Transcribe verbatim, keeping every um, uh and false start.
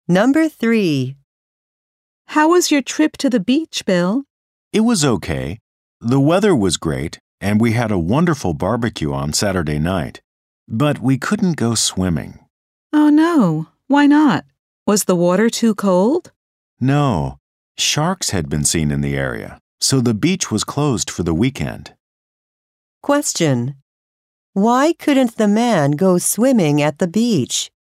Number three. How was your trip to the beach, Bill? It was okay. The weather was great, and we had a wonderful barbecue on Saturday night. But we couldn't go swimming. Oh, no. Why not? Was the water too cold? No, sharks had been seen in the area, so the beach was closed for the weekend. Question. Why couldn't the man go swimming at the beach?